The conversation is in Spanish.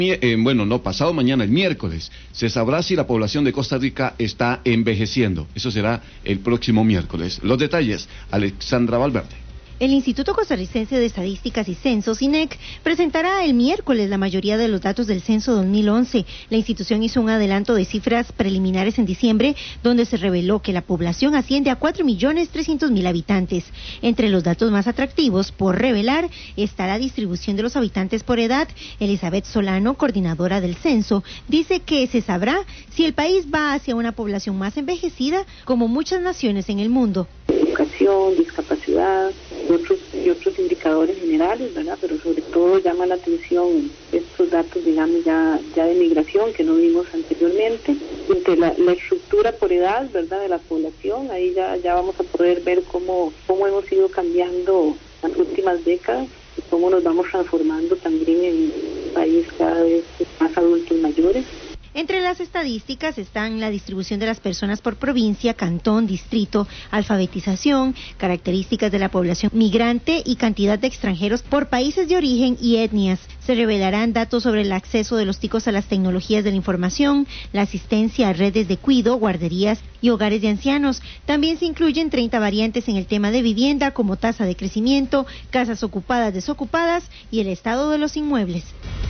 Bueno, no, pasado mañana, el miércoles, se sabrá si la población de Costa Rica está envejeciendo. Eso será el próximo miércoles. Los detalles, Alexandra Valverde. El Instituto Costarricense de Estadísticas y Censos, INEC, presentará el miércoles la mayoría de los datos del censo 2011. La institución hizo un adelanto de cifras preliminares en diciembre, donde se reveló que la población asciende a 4.300.000 habitantes. Entre los datos más atractivos por revelar está la distribución de los habitantes por edad. Elizabeth Solano, coordinadora del censo, dice que se sabrá si el país va hacia una población más envejecida, como muchas naciones en el mundo. Educación, discapacidad y otros indicadores generales, ¿verdad? Pero sobre todo llama la atención estos datos, digamos, ya de migración que no vimos anteriormente, entre la estructura por edad, ¿verdad?, de la población. Ahí ya vamos a poder ver cómo hemos ido cambiando las últimas décadas y cómo nos vamos transformando también en un país cada vez más adultos mayores. Entre las estadísticas están la distribución de las personas por provincia, cantón, distrito, alfabetización, características de la población migrante y cantidad de extranjeros por países de origen y etnias. Se revelarán datos sobre el acceso de los ticos a las tecnologías de la información, la asistencia a redes de cuido, guarderías y hogares de ancianos. También se incluyen 30 variantes en el tema de vivienda, como tasa de crecimiento, casas ocupadas, desocupadas y el estado de los inmuebles.